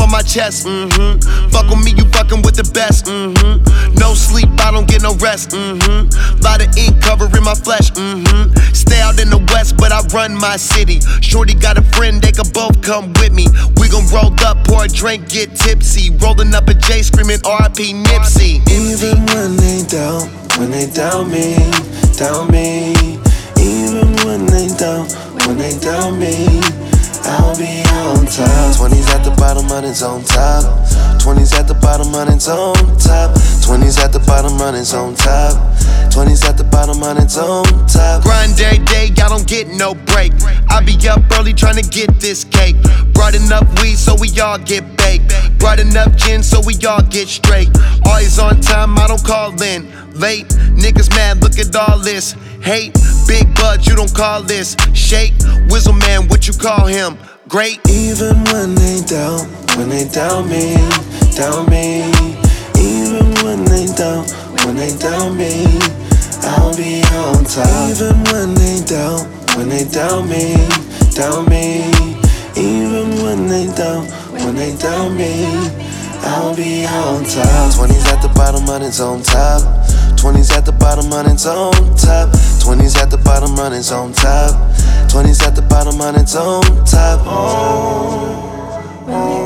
on my chest. Fuck with me, you fucking with the best. No sleep, I don't get no rest. Lot of ink covering my flesh. Stay out in the west, but I run my city. Shorty got a friend, they can both come with me. We gon' roll up, pour a drink, get tipsy. Rolling up a J, screaming R.I.P. Nipsey. Even when they doubt me, doubt me. Even when they doubt me, I'll be on top. 20s at the bottom, hundreds on top. 20s at the bottom, hundreds on top. 20s at the bottom, hundreds on top. 20s at the bottom, hundreds on top. Grind every day, y'all don't get no break. I be up early trying to get this cake. Brought enough weed so we all get baked. Brought enough gin so we all get straight. Always on time, I don't call in late. Niggas mad, look at all this hate. Big bud, you don't call this shake. Whizzle man, what you call him? Great. Even when they doubt me, doubt me. Even when they doubt me, I'll be on top. Even when they doubt me, doubt me. Even when they doubt me, I'll be on top. 20s at the bottom, hundreds on top. 20s at the bottom, hundreds on top. 20s at the bottom, hundreds on top. 20s at the bottom, hundreds on top. Oh.